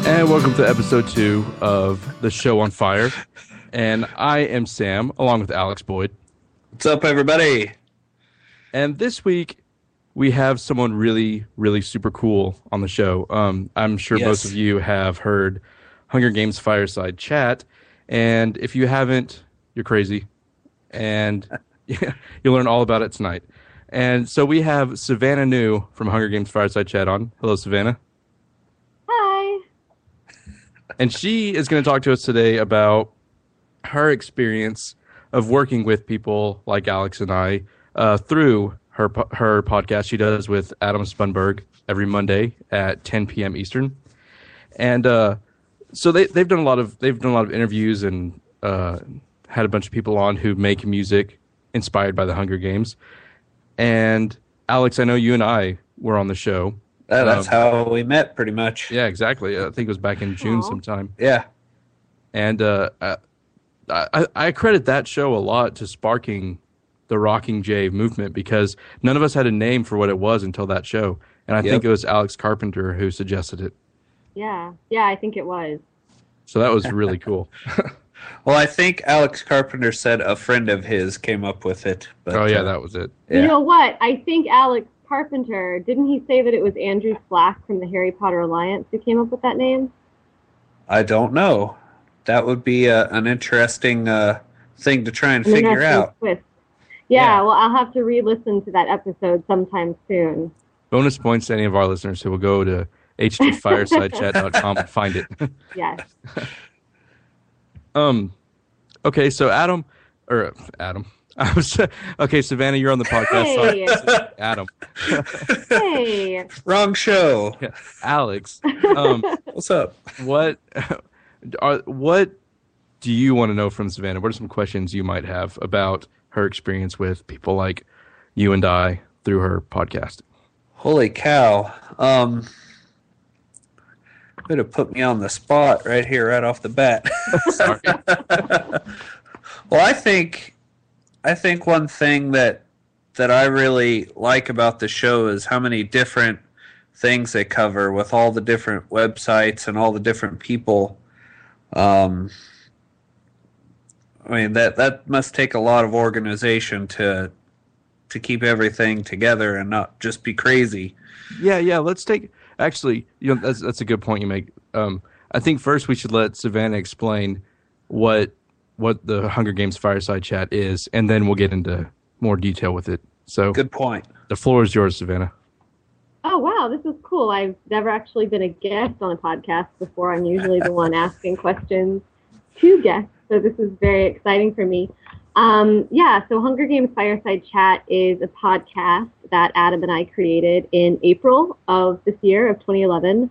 And welcome to episode 2 of The Show on Fire. And I am Sam, along with Alex Boyd. What's up, everybody? And this week, we have someone really, really super cool on the show. I'm sure most of you have heard Hunger Games Fireside Chat. And if you haven't, you're crazy. And you'll learn all about it tonight. And so we have Savannah New from Hunger Games Fireside Chat on. Hello, Savannah. Hi. And she is going to talk to us today about her experience of working with people like Alex and I through her podcast she does with Adam Spunberg every Monday at 10 p.m. Eastern. And so they've done a lot of interviews and had a bunch of people on who make music inspired by the Hunger Games. And Alex, I know you and I were on the show. That's how we met, pretty much. Yeah, exactly. I think it was back in June sometime. Yeah. And I credit that show a lot to sparking the Rocking J movement, because none of us had a name for what it was until that show. And I think it was Alex Carpenter who suggested it. Yeah, I think it was. So that was really cool. Well, I think Alex Carpenter said a friend of his came up with it. But, that was it. Yeah. You know what? I think Alex Carpenter, didn't he say that it was Andrew Slack from the Harry Potter Alliance who came up with that name? I don't know. That would be an interesting thing to try and figure out. Twist. Yeah, well, I'll have to re-listen to that episode sometime soon. Bonus points to any of our listeners who will go to h2firesidechat.com and find it. Yes. Okay, so Adam. Okay, Savannah, you're on the podcast. Hey. Sorry, Adam. Hey. Wrong show. Yeah. Alex. What's up? What do you want to know from Savannah? What are some questions you might have about her experience with people like you and I through her podcast? Holy cow. Could have put me on the spot right here, right off the bat. Sorry. Well, I think one thing that I really like about the show is how many different things they cover with all the different websites and all the different people. I mean, that must take a lot of organization to keep everything together and not just be crazy. Yeah. Let's take. Actually, that's a good point you make. I think first we should let Savannah explain what the Hunger Games Fireside Chat is, and then we'll get into more detail with it. So, good point. The floor is yours, Savannah. Oh, wow, this is cool. I've never actually been a guest on a podcast before. I'm usually the one asking questions to guests, so this is very exciting for me. So Hunger Games Fireside Chat is a podcast that Adam and I created in April of this year, of 2011.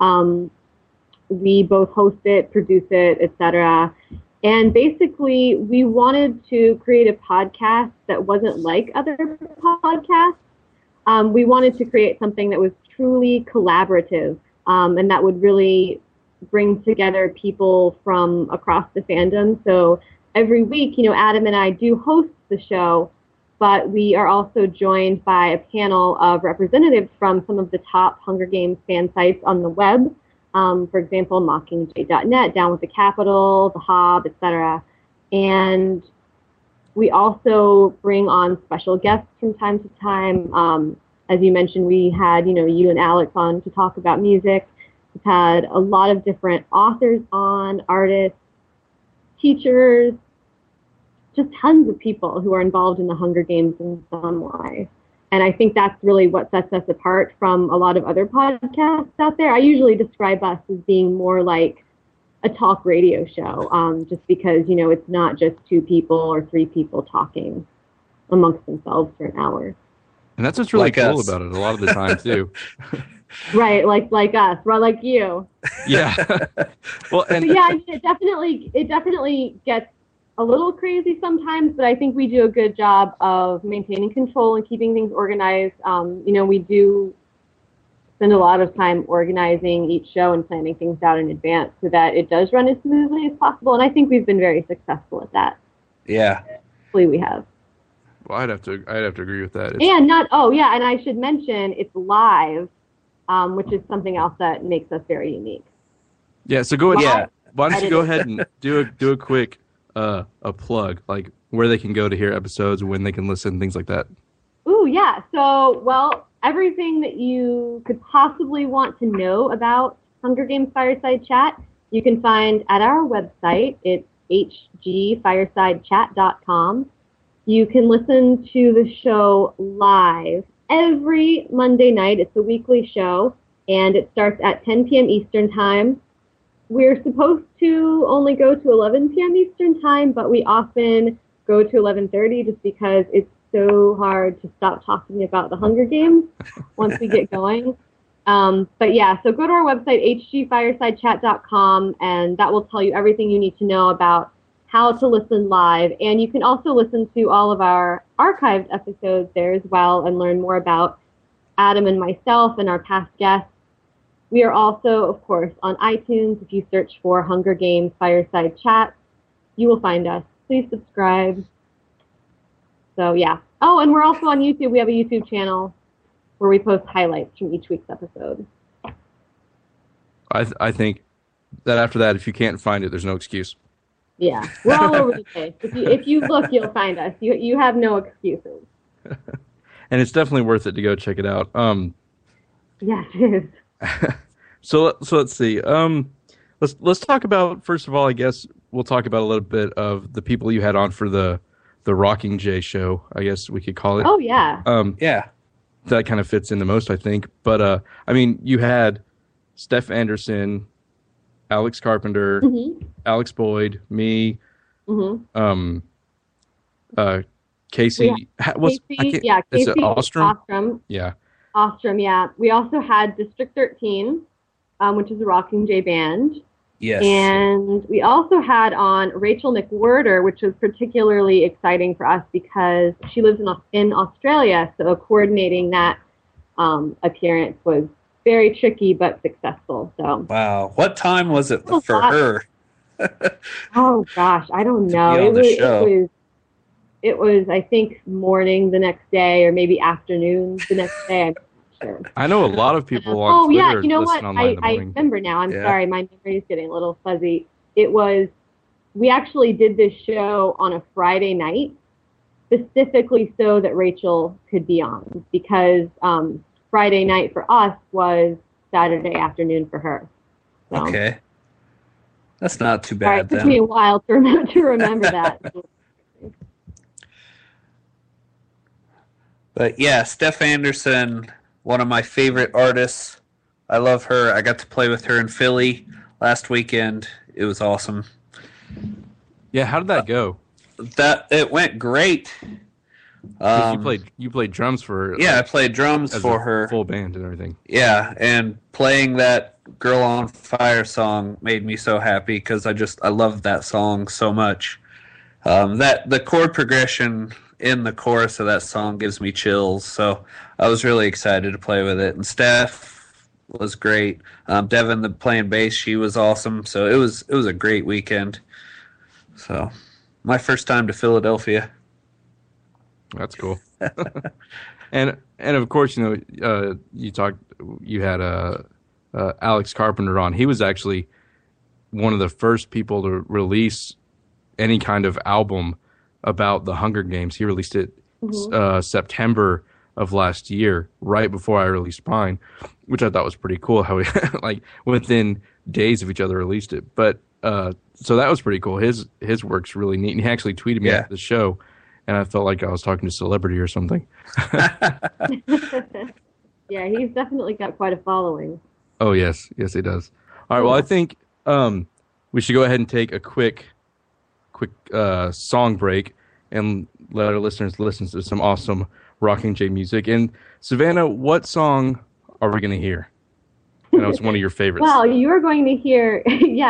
We both host it, produce it, etc. And basically, we wanted to create a podcast that wasn't like other podcasts. We wanted to create something that was truly collaborative, and that would really bring together people from across the fandom. So every week, Adam and I do host the show, but we are also joined by a panel of representatives from some of the top Hunger Games fan sites on the web. For example, Mockingjay.net, Down with the Capitol, The Hob, etc. And we also bring on special guests from time to time. As you mentioned, we had, you and Alex on to talk about music. We've had a lot of different authors on, artists, teachers, just tons of people who are involved in the Hunger Games in some way. And I think that's really what sets us apart from a lot of other podcasts out there. I usually describe us as being more like a talk radio show, just because, it's not just 2 people or 3 people talking amongst themselves for an hour. And that's what's really cool about it a lot of the time, too. Right, like us, right, like you. Yeah. Well, and it definitely gets a little crazy sometimes, but I think we do a good job of maintaining control and keeping things organized. We do spend a lot of time organizing each show and planning things out in advance so that it does run as smoothly as possible. And I think we've been very successful at that. Yeah. Hopefully we have. Well, I'd have to agree with that. And I should mention it's live, which is something else that makes us very unique. Yeah, so go ahead. Yeah. Why don't you go ahead and do a quick a plug, like where they can go to hear episodes, when they can listen, things like that. Ooh, yeah. So, well, everything that you could possibly want to know about Hunger Games Fireside Chat, you can find at our website. It's hgfiresidechat.com. You can listen to the show live every Monday night. It's a weekly show, and it starts at 10 p.m. Eastern Time. We're supposed to only go to 11 p.m. Eastern Time, but we often go to 11:30 just because it's so hard to stop talking about the Hunger Games once we get going. But yeah, so go to our website, hgfiresidechat.com, and that will tell you everything you need to know about how to listen live. And you can also listen to all of our archived episodes there as well and learn more about Adam and myself and our past guests. We are also, of course, on iTunes. If you search for Hunger Games Fireside Chat, you will find us. Please subscribe. So, yeah. Oh, and we're also on YouTube. We have a YouTube channel where we post highlights from each week's episode. I think that after that, if you can't find it, there's no excuse. Yeah, we're all over the place. If you look, you'll find us. You have no excuses. And it's definitely worth it to go check it out. Yes, it is. So let's see. Let's talk about, first of all, I guess we'll talk about a little bit of the people you had on for the Rocking J show, I guess we could call it. Oh yeah. Yeah. That kind of fits into most, I think. But I mean, you had Steph Anderson, Alex Carpenter, Alex Boyd, me, Casey. Casey Ostrom? Ostrom. Yeah. Ostrom, yeah. We also had District 13, which is a Rocking J band. Yes. And we also had on Rachel McWhirter, which was particularly exciting for us because she lives in Australia, so coordinating that appearance was very tricky but successful. So. Wow. What time was it for her? Oh gosh, I don't know. It was, I think, morning the next day or maybe afternoon the next day. I'm not sure. I know a lot of people on Twitter. Oh, yeah, you know what? I remember now. I'm sorry, my memory is getting a little fuzzy. We actually did this show on a Friday night, specifically so that Rachel could be on, because Friday night for us was Saturday afternoon for her. So. Okay. That's not too bad, then. It took me a while to remember that. But yeah, Steph Anderson, one of my favorite artists. I love her. I got to play with her in Philly last weekend. It was awesome. Yeah, how did that go? It went great. You played drums for her. Yeah, I played drums for her. Full band and everything. Yeah, and playing that Girl on Fire song made me so happy because I love that song so much. The chord progression in the chorus of that song gives me chills, so I was really excited to play with it. And Steph was great. Devin, playing bass, she was awesome. So it was a great weekend. So my first time to Philadelphia. That's cool. and of course, you had Alex Carpenter on. He was actually one of the first people to release any kind of album about the Hunger Games. He released it September of last year, right before I released mine, which I thought was pretty cool how we like within days of each other released it. But so that was pretty cool. His work's really neat. And he actually tweeted me after the show, and I felt like I was talking to a celebrity or something. Yeah, he's definitely got quite a following. Oh, yes. Yes, he does. All right, well, I think we should go ahead and take a quick song break and let our listeners listen to some awesome Rocking J music. And Savannah, what song are we going to hear? I know it's one of your favorites. Well, you're going to hear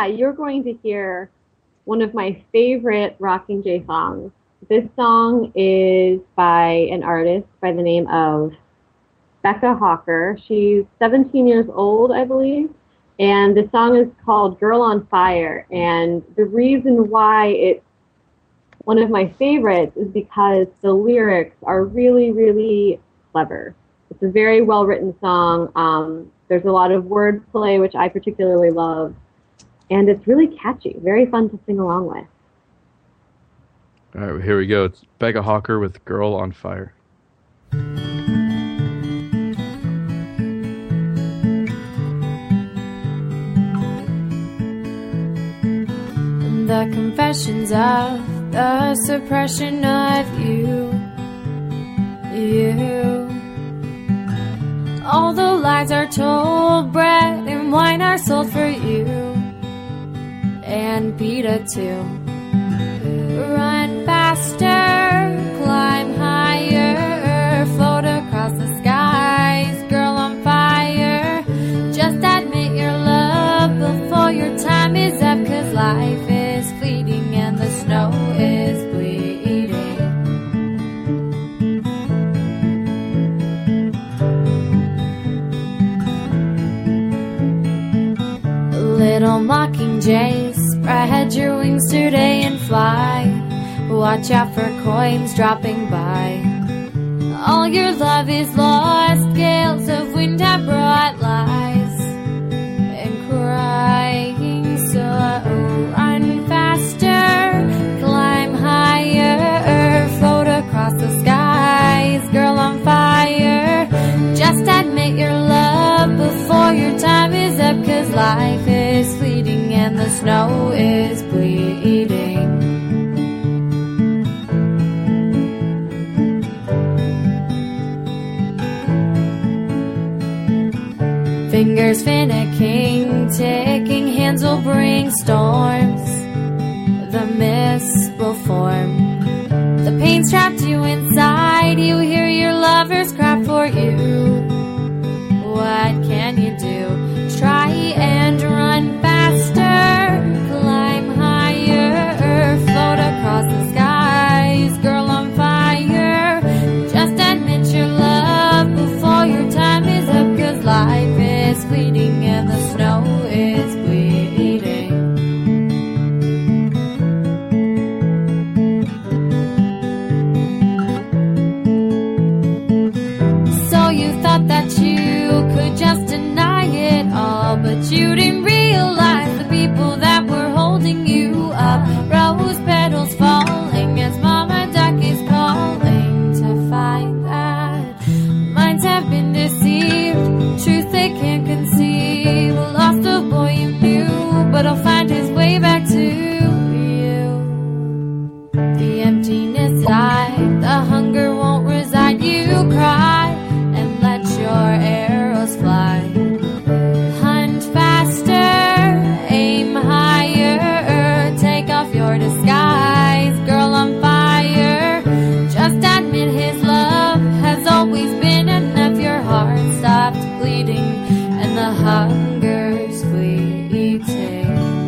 one of my favorite Rocking J songs. This song is by an artist by the name of Becca Hawker. She's 17 years old, I believe. And the song is called Girl on Fire. And the reason why it's one of my favorites is because the lyrics are really, really clever. It's a very well-written song. There's a lot of wordplay, which I particularly love. and it's really catchy, very fun to sing along with. All right, here we go. It's Becca Hawker with Girl on Fire. The confessions of the suppression of you. All the lies are told, bread and wine are sold for you, and pita too. Run faster, climb higher, float across the skies, girl on fire. Just admit your love before your time is up, 'cause life is fleeting and the snow is bleeding. Little mockingjay, spread your wings today and fly. Watch out for coins dropping by. All your love is lost, gales of wind have brought lies and crying. So run faster, climb higher, float across the skies, girl on fire. Just admit your love before your time is up, 'cause life is fleeting and the snow is bleeding. Fingers finicking, ticking hands will bring storms. The mists will form. The pain's trapped you inside. You hear your lovers cry for you. What can you do? Try and run faster, climb higher, float across the skies, girl on fire. Just admit your love before your time is up, 'cause life is fleeting and the snow is bleeding. So you thought that you could just deny it all, but you didn't realize the people that were holding you up. Rose petals falling as Mama Duck is calling to find that minds have been deceived, truth they can't conceive. Lost a boy you knew, but he'll find his way back to you. The emptiness died, the hunger won't reside. You cry and let your arrows fly. Hunt faster, aim higher, take off your disguise, girl on fire. Just admit his love has always been enough. Your heart stopped bleeding and the hunger's fleeting.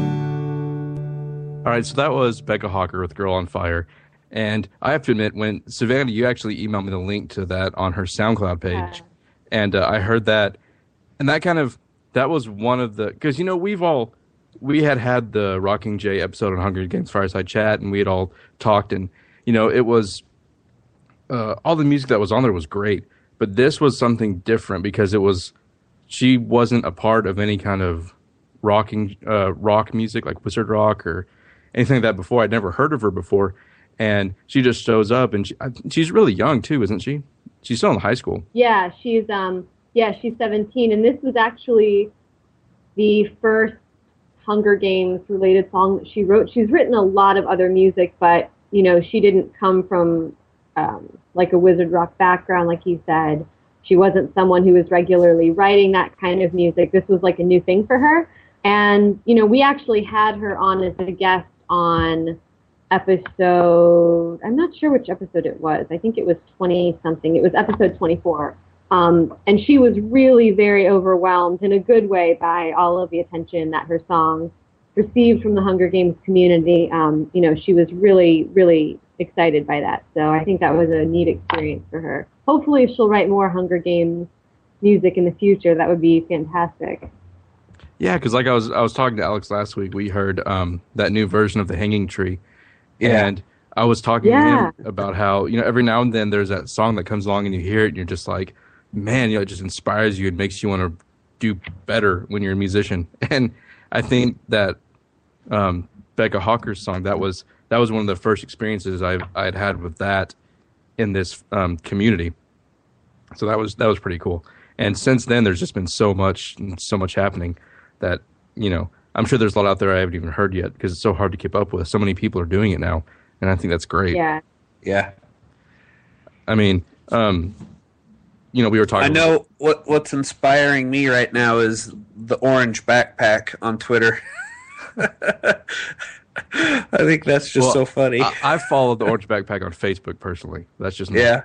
All right, so that was Becca Hawker with Girl on Fire. And I have to admit, when Savannah, you actually emailed me the link to that on her SoundCloud page. And I heard that. And that was one of the, because, we had the Rocking J episode on Hunger Games Fireside Chat, and we had all talked, and, it was, all the music that was on there was great. But this was something different because she wasn't a part of any kind of rock music, like Wizard Rock or anything like that before. I'd never heard of her before. And she just shows up, and she's really young too, isn't she? She's still in high school. Yeah, she's 17, and this was actually the first Hunger Games related song that she wrote. She's written a lot of other music, but she didn't come from like a Wizard Rock background, like you said. She wasn't someone who was regularly writing that kind of music. This was like a new thing for her. And we actually had her on as a guest on episode, I'm not sure which episode it was. I think it was 20-something. It was episode 24. And she was really very overwhelmed in a good way by all of the attention that her song received from the Hunger Games community. She was really, really excited by that. So I think that was a neat experience for her. Hopefully she'll write more Hunger Games music in the future. That would be fantastic. Yeah, because like I was talking to Alex last week, we heard that new version of The Hanging Tree. Yeah. And I was talking to him about how, every now and then there's that song that comes along and you hear it and you're just like, man, it just inspires you and makes you want to do better when you're a musician. And I think that Becca Hawker's song. That was one of the first experiences I'd had with that in this community. So that was pretty cool. And since then, there's just been so much happening that, you know, I'm sure there's a lot out there I haven't even heard yet because it's so hard to keep up with. So many people are doing it now, and I think that's great. Yeah. Yeah. I mean, you know, we were talking. I know what's inspiring me right now is the orange backpack on Twitter. I think that's just so funny. I followed the orange backpack on Facebook personally. That's just me. Yeah.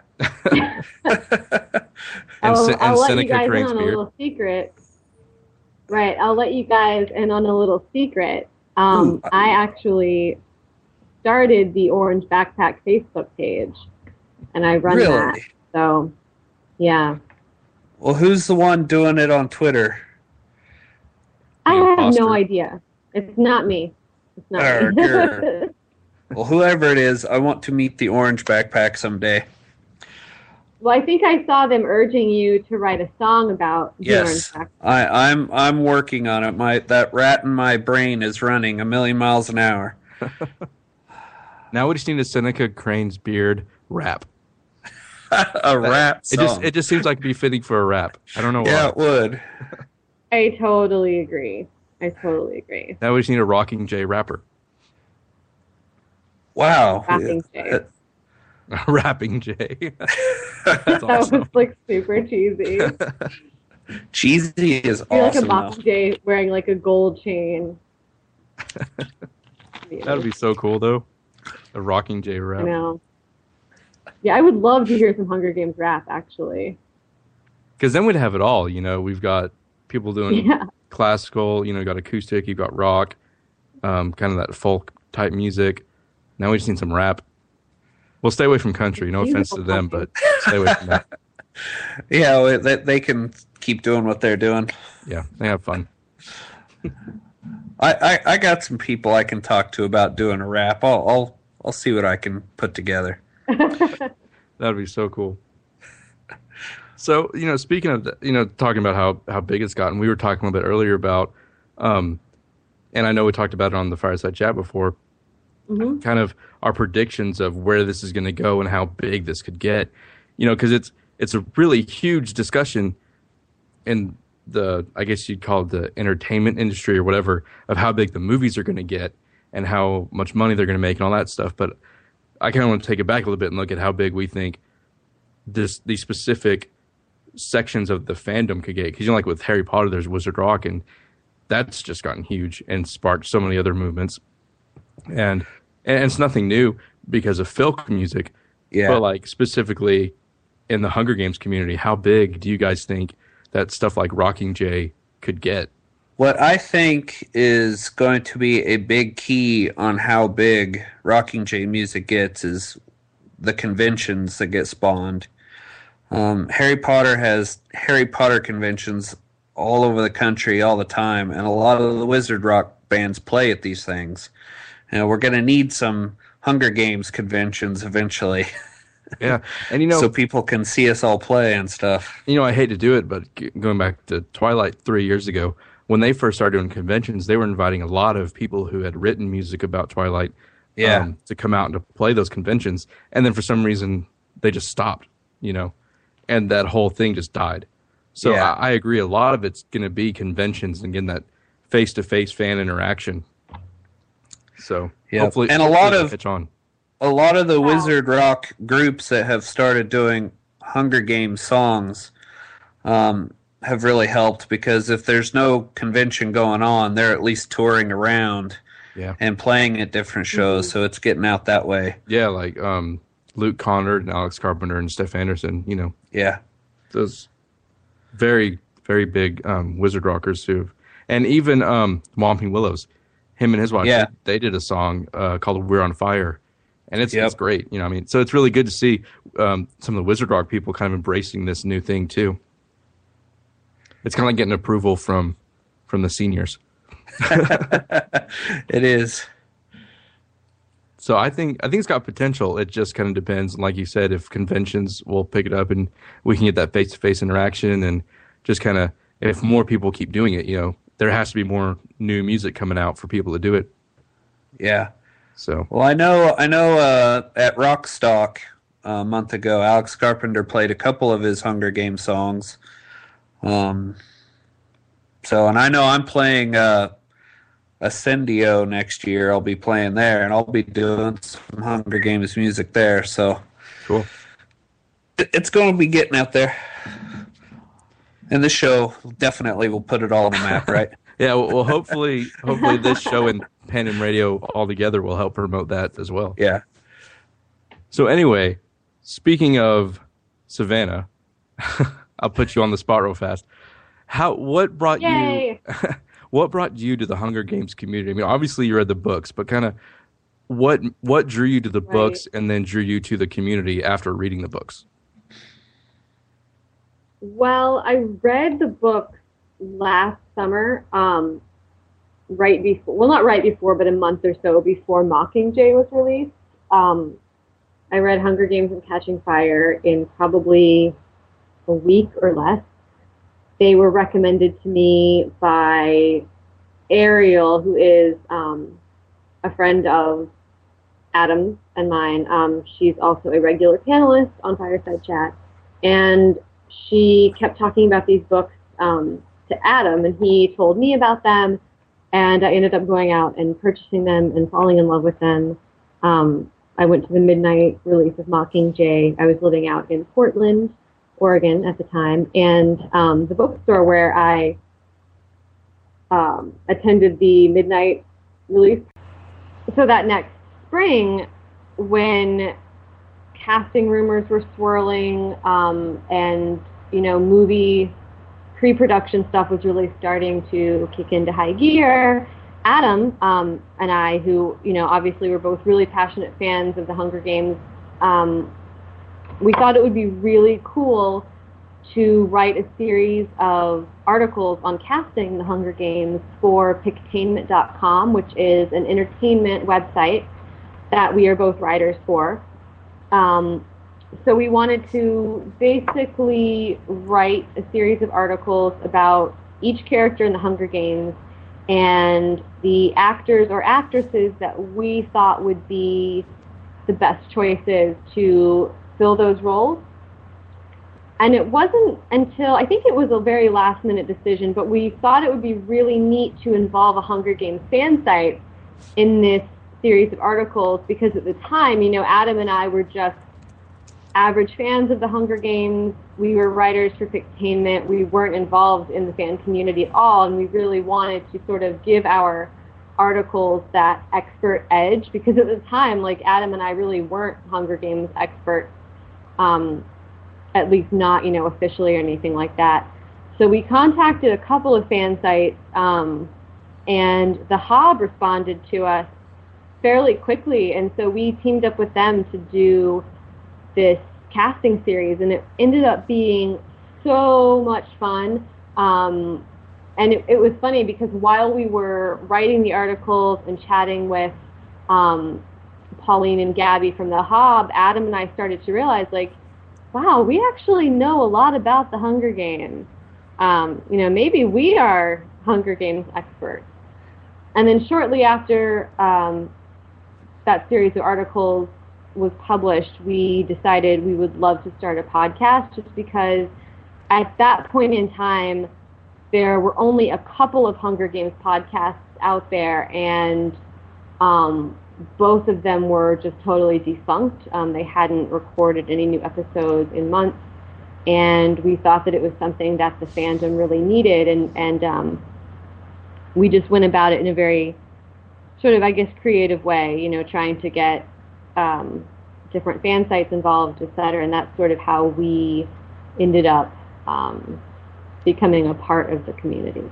I'll let Seneca you guys in Crane's on a beard. little secret. Right, I'll let you guys in on a little secret. I actually started the Orange Backpack Facebook page, and I run that. Really? So, yeah. Well, who's the one doing it on Twitter? I have imposter. no idea. It's not me. It's not me. Grr. Well, whoever it is, I want to meet the orange backpack someday. Well, I think I saw them urging you to write a song about the Yes, Orange Backpack. I'm working on it. That rat in my brain is running a million miles an hour. Now we just need a Seneca Crane's beard rap. A rap song. It just seems like it'd be fitting for a rap. I don't know why. Yeah, it would. I totally agree. Now we just need a Rocking J rapper. Wow. Rapping Jay. Rapping J. That's That awesome. was like super cheesy. Cheesy is You're like a awesome. though. Mockingjay wearing like a gold chain. That would be so cool, though. A Rocking J I rap. know. Yeah, I would love to hear some Hunger Games rap, actually. Because then we'd have it all. You know, we've got people doing Yeah. classical. You know, you got acoustic. You got rock. Kind of that folk type music. Now we just need some rap. We'll stay away from country. No offense to them, but stay away from that. Yeah, well, they can keep doing what they're doing. Yeah, they have fun. I got some people I can talk to about doing a rap. I'll see what I can put together. That would be so cool. So, you know, speaking of, talking about how big it's gotten, we were talking a little bit earlier about, and I know we talked about it on the Fireside Chat before, kind of our predictions of where this is going to go and how big this could get. You know, because it's a really huge discussion in the, I guess you'd call it the entertainment industry or whatever, of how big the movies are going to get and how much money they're going to make and all that stuff. But I kind of want to take it back a little bit and look at how big we think these specific sections of the fandom could get. Because, you know, like with Harry Potter, there's Wizard Rock, and that's just gotten huge and sparked so many other movements. And it's nothing new because of folk music. Yeah. But, like, specifically in the Hunger Games community, how big do you guys think that stuff like Rocking J could get? What I think is going to be a big key on how big Rocking J music gets is the conventions that get spawned. Harry Potter has Harry Potter conventions all over the country all the time, and a lot of the Wizard Rock bands play at these things. You know, we're going to need some Hunger Games conventions eventually. Yeah. And, you know, so people can see us all play and stuff. You know, I hate to do it, but going back to Twilight 3 years ago, when they first started doing conventions, they were inviting a lot of people who had written music about Twilight to come out and to play those conventions. And then for some reason, they just stopped, you know, and that whole thing just died. So Yeah. I agree. A lot of it's going to be conventions and getting that face-to-face fan interaction. So hopefully, and a lot it'll of catch on. A lot of the Wizard Rock groups that have started doing Hunger Games songs have really helped, because if there's no convention going on, they're at least touring around and playing at different shows, so it's getting out that way. Yeah, like Luke Connard and Alex Carpenter and Steph Anderson, you know. Yeah. Those very, very big Wizard Rockers and even Whomping Willows, him and his wife, they did a song called "We're on Fire," and it's great. You know, I mean, so it's really good to see some of the Wizard Rock people kind of embracing this new thing too. It's kind of like getting approval from the seniors. It is. So I think it's got potential. It just kind of depends, like you said, if conventions will pick it up and we can get that face-to-face interaction, and just kind of, if more people keep doing it, you know, there has to be more new music coming out for people to do it. Yeah. So Well, I know. At Rockstock a month ago, Alex Carpenter played a couple of his Hunger Games songs. And I know I'm playing Ascendio next year. I'll be playing there, and I'll be doing some Hunger Games music there. So cool. It's going to be getting out there. And this show definitely will put it all on the map, right? Yeah, well, hopefully this show and Pandem Radio all together will help promote that as well. Yeah. So anyway, speaking of Savannah, I'll put you on the spot real fast. What brought Yay! you to the Hunger Games community? I mean, obviously you read the books, but kind of what drew you to the books and then drew you to the community after reading the books? Well, I read the book last summer, right before, well, not right before, but a month or so before Mockingjay was released. I read Hunger Games and Catching Fire in probably a week or less. They were recommended to me by Ariel, who is a friend of Adam's and mine. She's also a regular panelist on Fireside Chat. And she kept talking about these books to Adam, and he told me about them, and I ended up going out and purchasing them and falling in love with them. I went to the midnight release of Mockingjay. I was living out in Portland, Oregon at the time, and the bookstore where I attended the midnight release. So that next spring, when casting rumors were swirling, and movie pre-production stuff was really starting to kick into high gear, Adam and I, who obviously were both really passionate fans of the Hunger Games, we thought it would be really cool to write a series of articles on casting the Hunger Games for Pictainment.com, which is an entertainment website that we are both writers for. So we wanted to basically write a series of articles about each character in the Hunger Games and the actors or actresses that we thought would be the best choices to fill those roles. And it wasn't until, I think it was a very last minute decision, but we thought it would be really neat to involve a Hunger Games fan site in this series of articles, because at the time, Adam and I were just average fans of the Hunger Games. We were writers for Pictainment. We weren't involved in the fan community at all, and we really wanted to sort of give our articles that expert edge, because at the time, Adam and I really weren't Hunger Games experts, at least not, officially or anything like that. So we contacted a couple of fan sites, and the Hob responded to us fairly quickly, and so we teamed up with them to do this casting series, and it ended up being so much fun. And it was funny because while we were writing the articles and chatting with Pauline and Gabby from the Hob, Adam and I started to realize, wow, we actually know a lot about the Hunger Games. Maybe we are Hunger Games experts. And then shortly after that series of articles was published, we decided we would love to start a podcast, just because at that point in time, there were only a couple of Hunger Games podcasts out there, and both of them were just totally defunct. They hadn't recorded any new episodes in months, and we thought that it was something that the fandom really needed, and we just went about it in a very sort of, I guess, creative way, trying to get different fan sites involved, etc., and that's sort of how we ended up becoming a part of the community.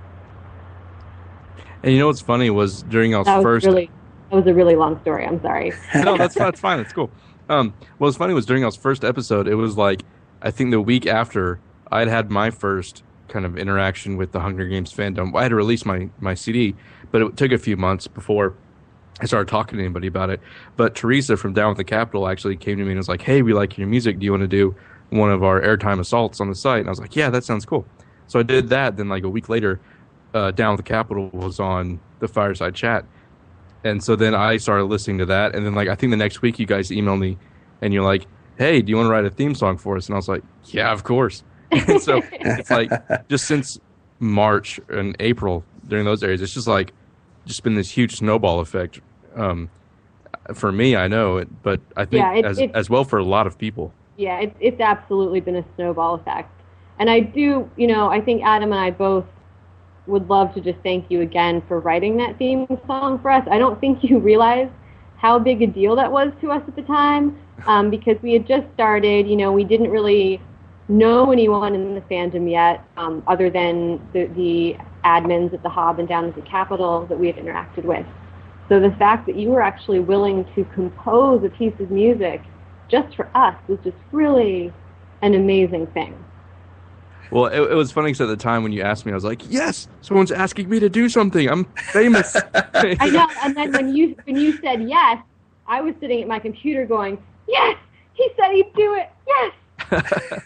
And what's funny was during our first... That was a really long story. I'm sorry. No, that's fine. It's cool. What's funny was during our first episode, it was I think the week after I'd had my first kind of interaction with the Hunger Games fandom. I had to release my CD, but it took a few months before I started talking to anybody about it. But Teresa from Down with the Capitol actually came to me and was like, hey, we like your music. Do you want to do one of our airtime assaults on the site? And I was like, yeah, that sounds cool. So I did that. Then a week later, Down with the Capitol was on the Fireside Chat. And so then I started listening to that, and then like I think the next week you guys emailed me, and you're like, "Hey, do you want to write a theme song for us?" And I was like, "Yeah, of course." And so it's like just since March and April during those areas, it's just been this huge snowball effect. For me, I know it, but I think as well for a lot of people. Yeah, it's absolutely been a snowball effect. And I do, I think Adam and I both would love to just thank you again for writing that theme song for us. I don't think you realize how big a deal that was to us at the time, because we had just started, we didn't really know anyone in the fandom yet, other than the admins at the Hob and down at the Capitol that we had interacted with. So the fact that you were actually willing to compose a piece of music just for us was just really an amazing thing. Well, it was funny because at the time when you asked me, I was like, "Yes, someone's asking me to do something. I'm famous." I know. And then when you said yes, I was sitting at my computer going, "Yes, he said he'd do it. Yes."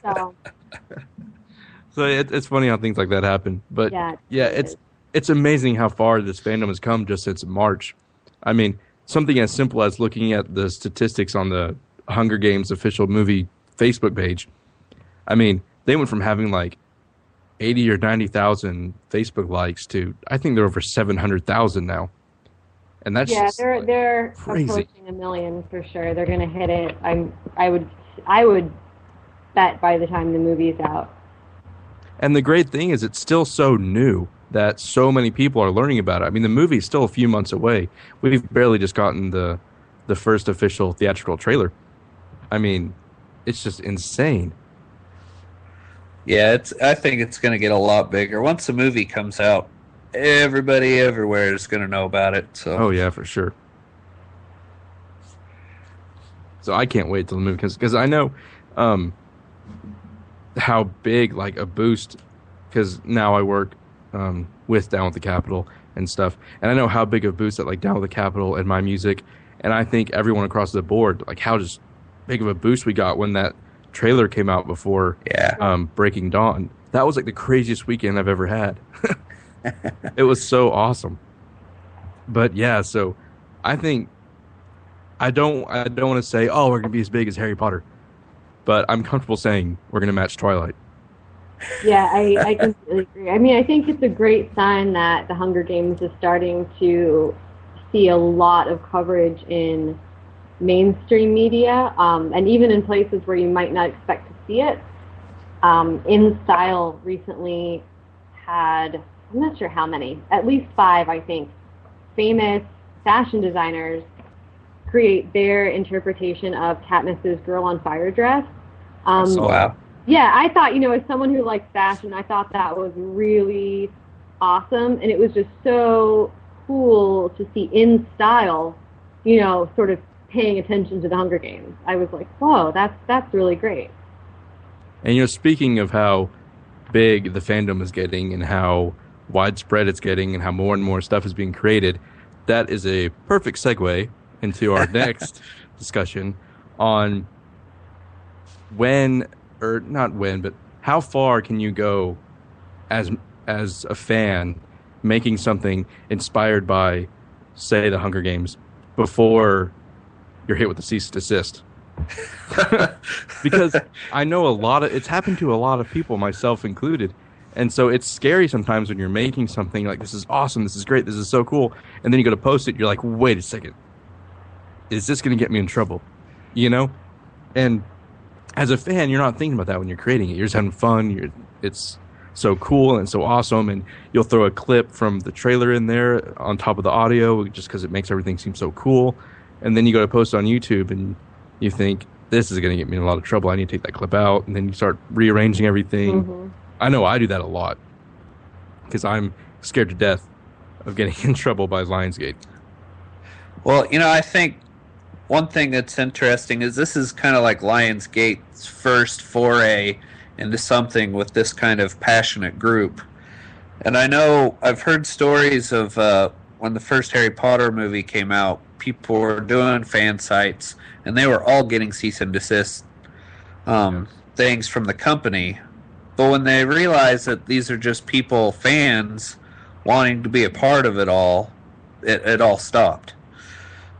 So it's funny how things like that happen. But yeah, it's amazing how far this fandom has come just since March. I mean, something as simple as looking at the statistics on the Hunger Games official movie Facebook page. I mean, they went from having like 80 or 90,000 Facebook likes to I think they're over 700,000 now. And that's they're crazy. Approaching 1 million for sure. They're going to hit it. I would bet by the time the movie's out. And the great thing is it's still so new that so many people are learning about it. I mean, the movie's still a few months away. We've barely just gotten the first official theatrical trailer. I mean, it's just insane. Yeah, I think it's going to get a lot bigger. Once the movie comes out, everybody everywhere is going to know about it. So. Oh, yeah, for sure. So I can't wait till the movie comes, because I know how big, like, a boost, because now I work with Down with the Capitol and stuff, and I know how big of a boost that, like, Down with the Capitol and my music, and I think everyone across the board, like, how just big of a boost we got when that trailer came out before Breaking Dawn. That was like the craziest weekend I've ever had. It was so awesome. But yeah, so I think I don't want to say, oh, we're gonna be as big as Harry Potter, but I'm comfortable saying we're gonna match Twilight. Yeah, I completely agree. I mean, I think it's a great sign that the Hunger Games is starting to see a lot of coverage in mainstream media, and even in places where you might not expect to see it. InStyle recently had, I'm not sure how many, at least 5, I think, famous fashion designers create their interpretation of Katniss's Girl on Fire dress. Wow. Yeah, I thought, as someone who likes fashion, I thought that was really awesome, and it was just so cool to see InStyle, sort of paying attention to the Hunger Games. I was like, whoa, that's really great. And speaking of how big the fandom is getting and how widespread it's getting and how more and more stuff is being created, that is a perfect segue into our next discussion on but how far can you go as a fan making something inspired by, say, the Hunger Games before you're hit with the cease and desist. Because I know it's happened to a lot of people, myself included. And so it's scary sometimes when you're making something like, this is awesome, this is great, this is so cool. And then you go to post it, you're like, wait a second. Is this going to get me in trouble? And as a fan, you're not thinking about that when you're creating it. You're just having fun. It's so cool and so awesome. And you'll throw a clip from the trailer in there on top of the audio just because it makes everything seem so cool. And then you go to post on YouTube and you think, this is going to get me in a lot of trouble. I need to take that clip out. And then you start rearranging everything. Mm-hmm. I know I do that a lot because I'm scared to death of getting in trouble by Lionsgate. Well, I think one thing that's interesting is this is kind of like Lionsgate's first foray into something with this kind of passionate group. And I know I've heard stories of when the first Harry Potter movie came out, people were doing fan sites, and they were all getting cease and desist things from the company. But when they realized that these are just people, fans, wanting to be a part of it all, it all stopped.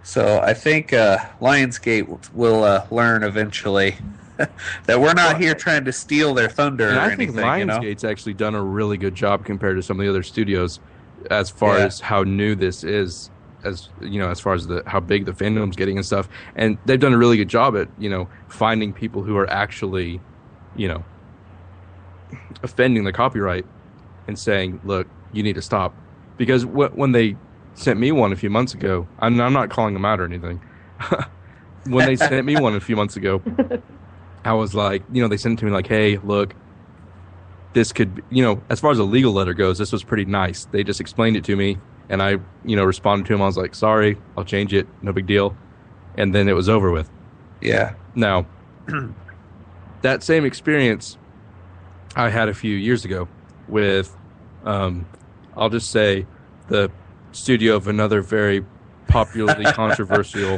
So I think Lionsgate will learn eventually that we're not here trying to steal their thunder And or I think anything. You know? Lionsgate's actually done a really good job compared to some of the other studios as far as how new this is, as you know, as far as how big the fandom's getting and stuff. And they've done a really good job at, you know, finding people who are actually, you know, offending the copyright and saying, look, you need to stop. Because when they sent me one a few months ago, I'm not calling them out or anything. When they sent me one a few months ago, I was like, you know, they sent it to me like, hey, look, this could, you know, as far as a legal letter goes, this was pretty nice. They just explained it to me, and I, you know, responded to them. I was like, sorry, I'll change it. No big deal. And then it was over with. Yeah. Now, that same experience I had a few years ago with, I'll just say, the studio of another very popularly controversial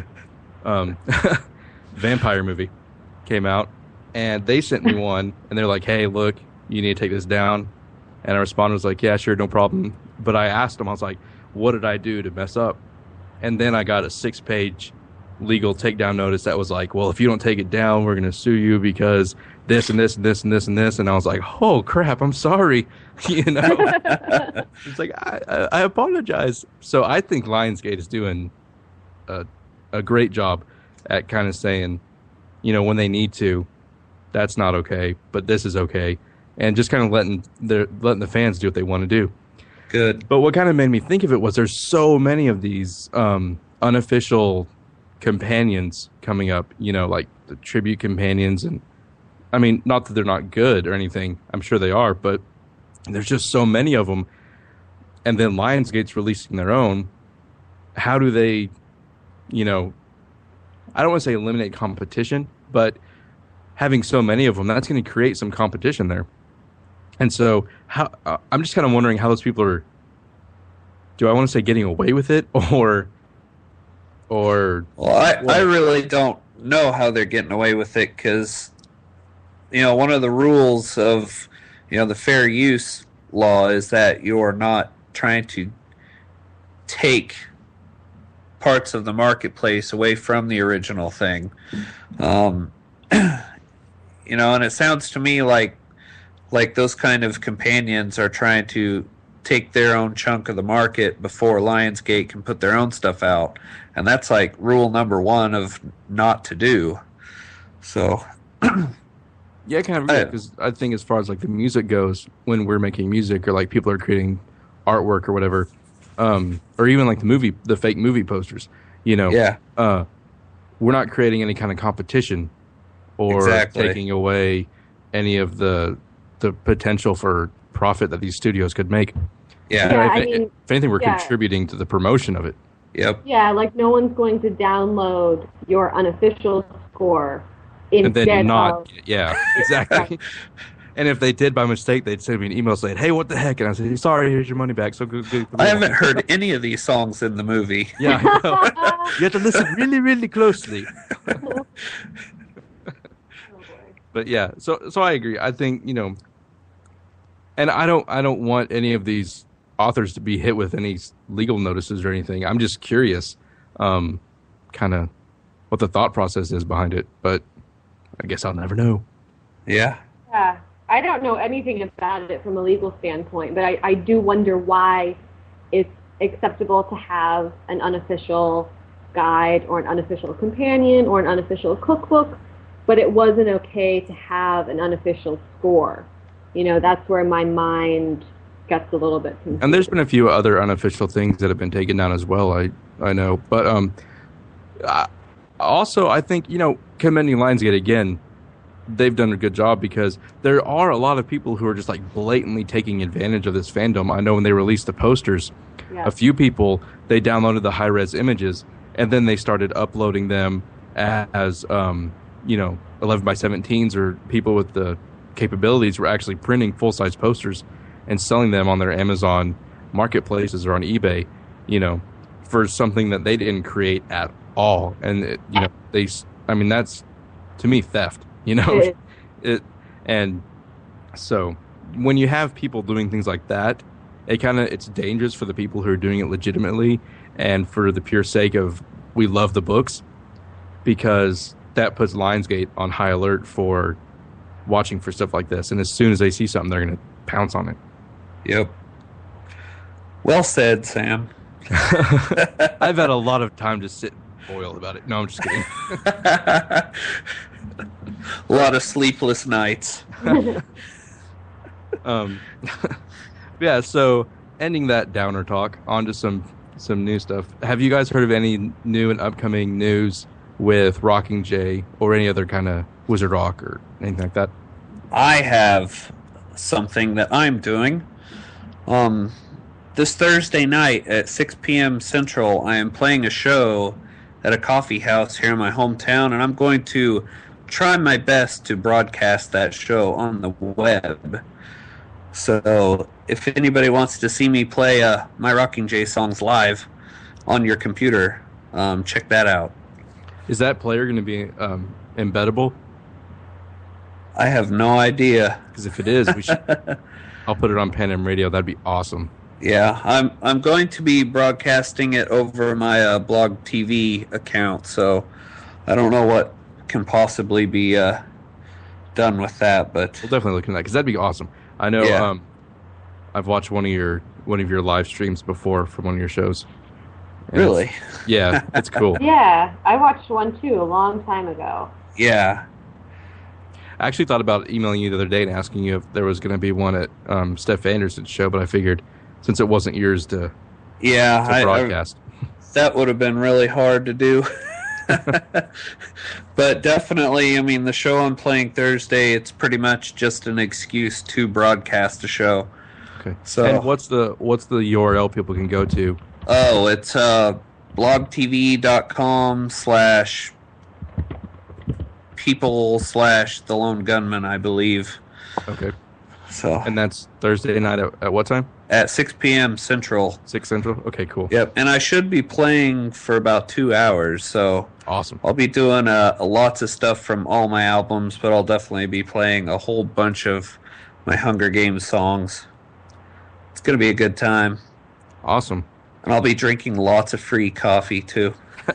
vampire movie came out, and they sent me one, and they're like, hey, look, you need to take this down. And I responded, was like, yeah, sure, no problem. But I asked them, I was like, what did I do to mess up? And then I got a 6-page legal takedown notice that was like, well, if you don't take it down, we're going to sue you because this and this and this and this and this. And I was like, oh, crap, I'm sorry. You know? It's like, I apologize. So I think Lionsgate is doing a great job at kind of saying, you know, when they need to, that's not okay, but this is okay. And just kind of letting the fans do what they want to do. Good. But what kind of made me think of it was there's so many of these unofficial companions coming up, you know, like the tribute companions. And I mean, not that they're not good or anything. I'm sure they are, but there's just so many of them. And then Lionsgate's releasing their own. How do they, you know, I don't want to say eliminate competition, but having so many of them, that's going to create some competition there. And so I'm just kind of wondering how those people are, do I want to say getting away with it or well, I really don't know how they're getting away with it because, you know, one of the rules of, you know, the fair use law is that you're not trying to take parts of the marketplace away from the original thing. You know, and it sounds to me like those kind of companions are trying to take their own chunk of the market before Lionsgate can put their own stuff out. And that's like rule number 1 of not to do. So yeah, kind of, because I think as far as like the music goes, when we're making music or like people are creating artwork or whatever, or even like the fake movie posters, you know, we're not creating any kind of competition or taking away any of the potential for profit that these studios could make. Yeah. If anything, we're contributing to the promotion of it. Yep. Yeah, like no one's going to download your unofficial score and then not. Yeah, exactly. And if they did by mistake, they'd send me an email saying, hey, what the heck? And I said, sorry, here's your money back. So good. I haven't heard any of these songs in the movie. Yeah, I know. You have to listen really, really closely. But yeah, so I agree. I think, you know, and I don't want any of these authors to be hit with any legal notices or anything. I'm just curious, kind of what the thought process is behind it. But I guess I'll never know. Yeah. Yeah. I don't know anything about it from a legal standpoint, but I do wonder why it's acceptable to have an unofficial guide or an unofficial companion or an unofficial cookbook, but it wasn't okay to have an unofficial score. You know, that's where my mind gets a little bit confused. And there's been a few other unofficial things that have been taken down as well, I know. But also, I think, you know, commending Lionsgate again, they've done a good job because there are a lot of people who are just like blatantly taking advantage of this fandom. I know when they released the posters, a few people, they downloaded the high-res images and then they started uploading them as, you know, 11x17s, or people with the capabilities were actually printing full-size posters and selling them on their Amazon marketplaces or on eBay, you know, for something that they didn't create at all. And, you know, that's, to me, theft. You know, and so when you have people doing things like that, it's dangerous for the people who are doing it legitimately and for the pure sake of we love the books, because that puts Lionsgate on high alert for watching for stuff like this. And as soon as they see something, they're going to pounce on it. Yep. Well said, Sam. I've had a lot of time to sit and boil about it. No, I'm just kidding. A lot of sleepless nights. Yeah, so ending that downer talk, on to some new stuff. Have you guys heard of any new and upcoming news with Rocking Jay or any other kind of Wizard Rock or anything like that? I have something that I'm doing. This Thursday night at 6 p.m. Central, I am playing a show at a coffee house here in my hometown, and I'm going to try my best to broadcast that show on the web. So if anybody wants to see me play my Rocking Jay songs live on your computer, check that out. Is that player going to be embeddable? I have no idea. Because if it is, we should. I'll put it on Pan Am Radio. That'd be awesome. Yeah, I'm going to be broadcasting it over my Blog TV account, so I don't know what can possibly be done with that, but We'll definitely look into that, because that'd be awesome. I know. Yeah. I've watched one of your live streams before from one of your shows. And really, yeah, it's cool. Yeah, I watched one too a long time ago. yeah. I actually thought about emailing you the other day and asking you if there was going to be one at Steph Anderson's show, but I figured since it wasn't yours to broadcast. That would have been really hard to do. But definitely, I mean, the show I'm playing Thursday, it's pretty much just an excuse to broadcast a show. Okay. So, and what's the URL people can go to? Oh, it's blogtv.com/people/The Lone Gunman, I believe. Okay. So, And that's Thursday night at what time? at 6 p.m. Central. 6 Central? Okay, cool. Yep, and I should be playing for about 2 hours, so Awesome. I'll be doing lots of stuff from all my albums, but I'll definitely be playing a whole bunch of my Hunger Games songs. It's going to be a good time. Awesome. And I'll be drinking lots of free coffee, too.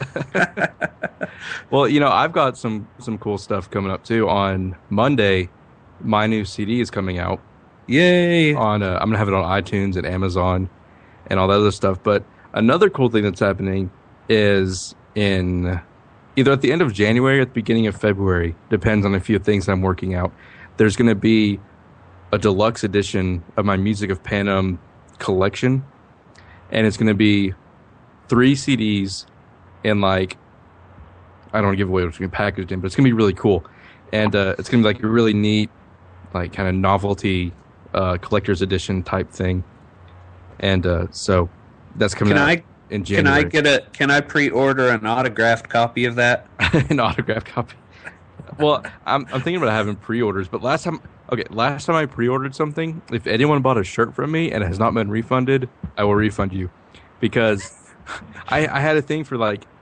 Well, I've got some cool stuff coming up, too. On Monday, my new CD is coming out. Yay! I'm going to have it on iTunes and Amazon and all that other stuff. But another cool thing that's happening is in either at the end of January or at the beginning of February, depends on a few things I'm working out. There's going to be a deluxe edition of my Music of Panem collection, and it's going to be 3 CDs in I don't want to give away what's going to be packaged in, but it's going to be really cool. And it's going to be a really neat, kind of novelty collector's edition type thing. And so that's coming out in January. Can I pre-order an autographed copy of that? An autographed copy. Well, I'm thinking about having pre-orders, but last time I pre-ordered something, if anyone bought a shirt from me and it has not been refunded, I will refund you, because I had a thing for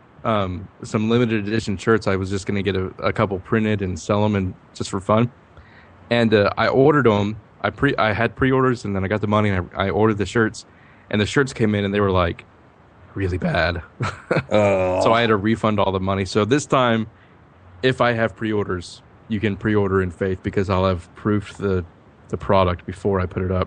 some limited edition shirts. I was just going to get a couple printed and sell them, and just for fun. And I ordered them. I had pre-orders, and then I got the money, and I ordered the shirts, and the shirts came in, and they were really bad. So I had to refund all the money. So this time, if I have pre-orders, you can pre-order in faith, because I'll have proofed the product before I put it up.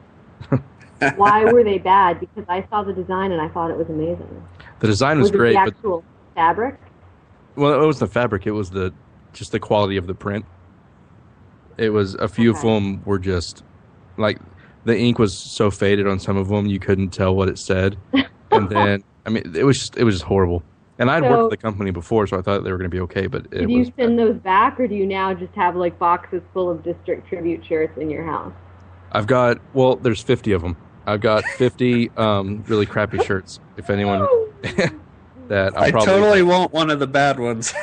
Why were they bad? Because I saw the design and I thought it was amazing. The design was great, the actual fabric? Well, it was the fabric. It was just the quality of the print. It was a few of them were just the ink was so faded on some of them you couldn't tell what it said, and then it was just horrible. And I'd worked with the company before, so I thought they were going to be okay. But do you send those back, or do you now just have boxes full of District Tribute shirts in your house? There's 50 of them. I've got 50 really crappy shirts. If anyone that I totally want one of the bad ones.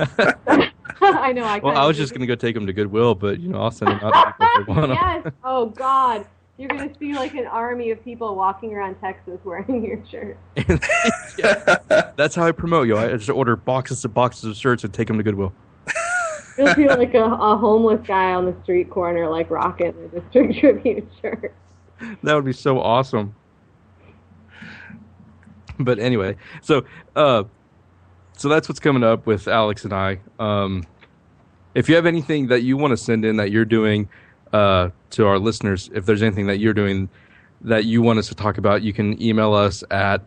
I know. I was just going to go take them to Goodwill, but I'll send them out to people if they want them. Yes. Oh God, you're going to see an army of people walking around Texas wearing your shirt. Yeah. That's how I promote you. I just order boxes of shirts and take them to Goodwill. You'll feel like a homeless guy on the street corner, rocking a District Tribute shirt. That would be so awesome. But anyway, so so that's what's coming up with Alex and I. If you have anything that you want to send in that you're doing to our listeners, if there's anything that you're doing that you want us to talk about, you can email us at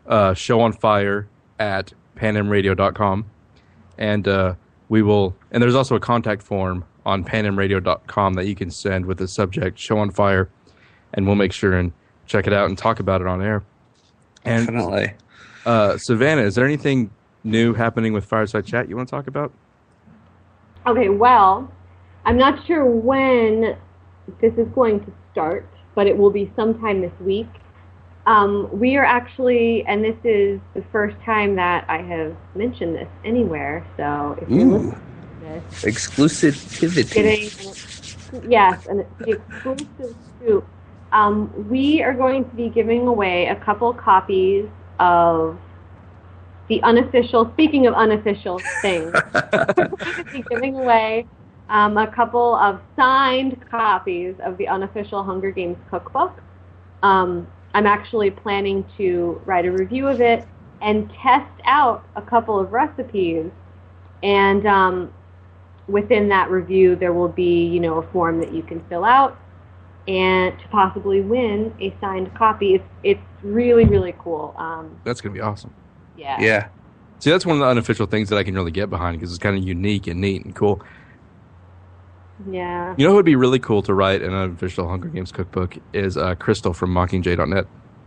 showonfire@panamradio.com. And we will. And there's also a contact form on panamradio.com that you can send with the subject "Show on Fire," and we'll make sure and check it out and talk about it on air. And, Definitely. Savannah, is there anything new happening with Fireside Chat you want to talk about? Okay, well, I'm not sure when this is going to start, but it will be sometime this week. We are actually, and this is the first time that I have mentioned this anywhere, so if you're listening to this, Exclusivity. yes, and it's the exclusive scoop. We are going to be giving away a couple copies of the unofficial, speaking of unofficial things, we're going to be giving away a couple of signed copies of the unofficial Hunger Games cookbook. I'm actually planning to write a review of it and test out a couple of recipes. And within that review, there will be, a form that you can fill out and to possibly win a signed copy. It's really, really cool. That's going to be awesome. Yeah. Yeah. See, that's one of the unofficial things that I can really get behind because it's kind of unique and neat and cool. Yeah. You know who would be really cool to write an unofficial Hunger Games cookbook is Crystal from Mockingjay.net.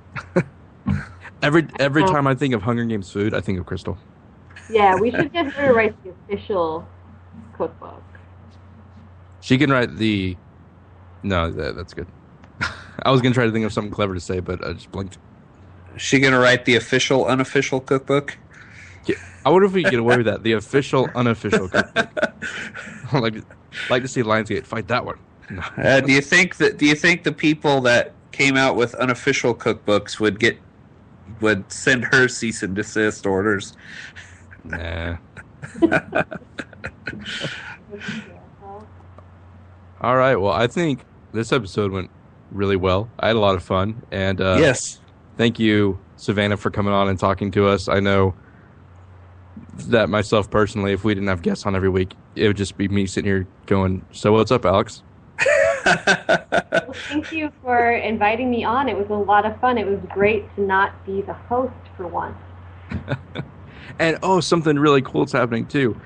Every time I think of Hunger Games food, I think of Crystal. Yeah, we should get her to write the official cookbook. She can write the... No, that's good. I was going to try to think of something clever to say, but I just blinked. Is she going to write the official, unofficial cookbook? Yeah, I wonder if we could get away with that. The official, unofficial cookbook. I'd like to see Lionsgate fight that one. No. Do you think the people that came out with unofficial cookbooks would send her cease and desist orders? Nah. All right. Well, I think this episode went really well. I had a lot of fun, and yes. Thank you, Savannah, for coming on and talking to us. I know that myself personally, if we didn't have guests on every week, it would just be me sitting here going, "So what's up, Alex?" Well, thank you for inviting me on. It was a lot of fun. It was great to not be the host for once. And something really cool is happening too.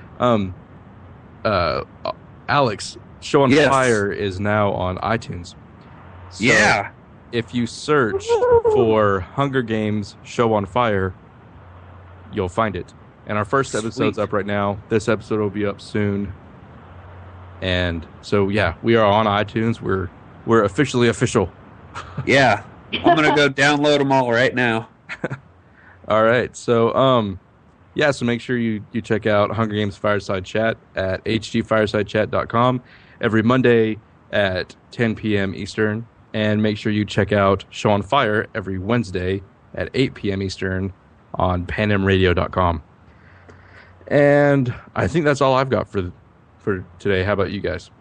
Alex, Show on Fire is now on iTunes. So yeah. If you search for Hunger Games Show on Fire, you'll find it. And our first episode's up right now. This episode will be up soon. And so, yeah, we are on iTunes. We're officially official. Yeah. I'm going to go download them all right now. All right. So, so make sure you check out Hunger Games Fireside Chat at hgfiresidechat.com every Monday at 10 p.m. Eastern. And make sure you check out Show on Fire every Wednesday at 8 p.m. Eastern on panamradio.com. And I think that's all I've got for today. How about you guys?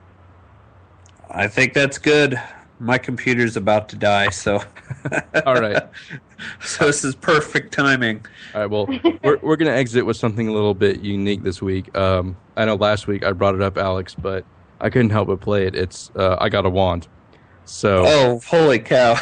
I think that's good. My computer's about to die, so... All right. So this is perfect timing. All right, well, we're going to exit with something a little bit unique this week. I know last week I brought it up, Alex, but I couldn't help but play it. It's I Got a Wand. So. Oh, holy cow.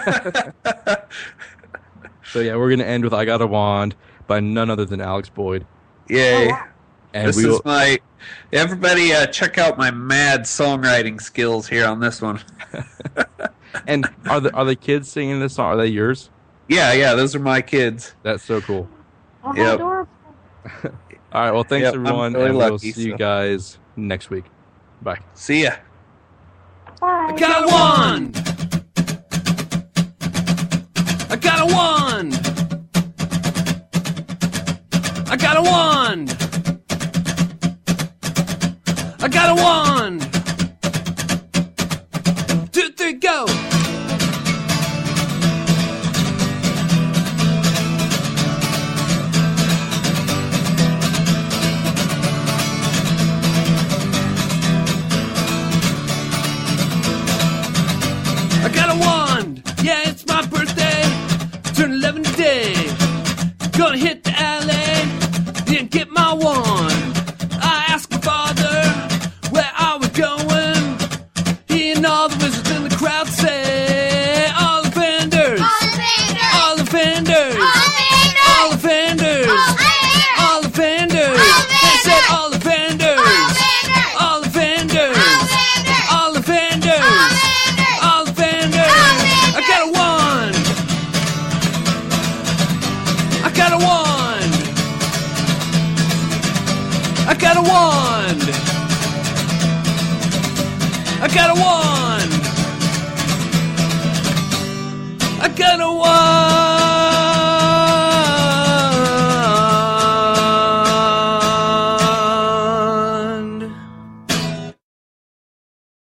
So, yeah, we're going to end with I Got a Wand by none other than Alex Boyd. Yay. And this is my... Everybody check out my mad songwriting skills here on this one. And are the kids singing this song? Are they yours? Yeah, those are my kids. That's so cool. Oh, Yep. adorable. All right, well, thanks, everyone, really and we'll lucky, see you guys next week. Bye. See ya. Bye. I got a wand. I got a wand. I got a wand. I got a wand. 2, 3, go. I got a wand. Yeah, it's my birthday. Turn 11 today. Gonna hit the alley. got a wand. I got a wand. I got a wand. I got a wand.